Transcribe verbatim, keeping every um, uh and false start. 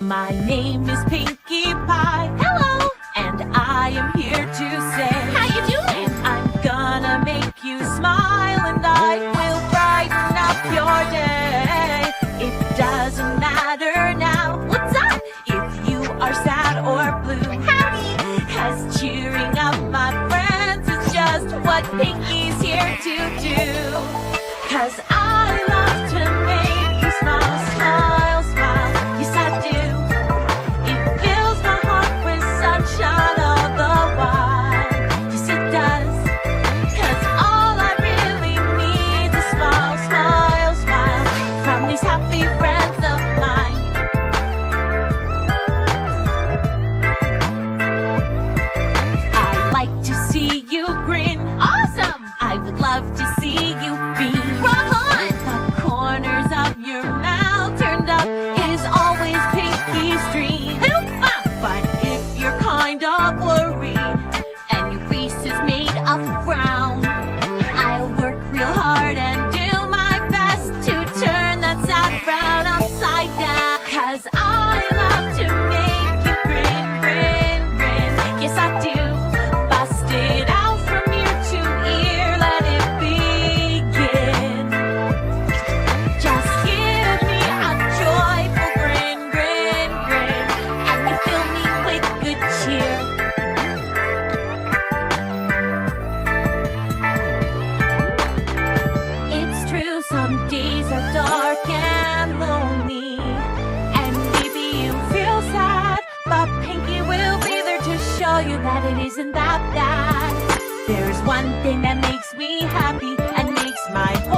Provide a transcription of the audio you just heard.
My name is Pinkie Pie. Hello. And I am here to say, how you doing? I'm gonna make you smile, and I will brighten up your day. It doesn't matter now. What's up? If you are sad or blue. Howdy. 'Cause cheering up my friends is just what Pinkie's here to do. 'Cause I love to make you smile, smile, smile. Yes, I do. It fills my heart with sunshine all the while. Yes, it does. 'Cause all I really need is a smile, smile, smile from these happy friends of mine. I like to see you grin. Awesome! I would love to see you beam. Rock on! The corners of your mouth turned up is always Pinkie's dream. Ah! But if you're kind of worried and your face is made of frown, I'll work real hard and do my best to turn that sad frown upside down. 'Cause I love to make you grin, grin, grin. Yes, I do. Bust it out from ear to ear, let it begin. Just give me a joyful grin, grin, grin, and you fill me with good cheer. It's true, some days are dark and lonely, and maybe you feel sad, but Pinkie will be there to show you that it isn't that bad. There's one thing that makes me happy and makes my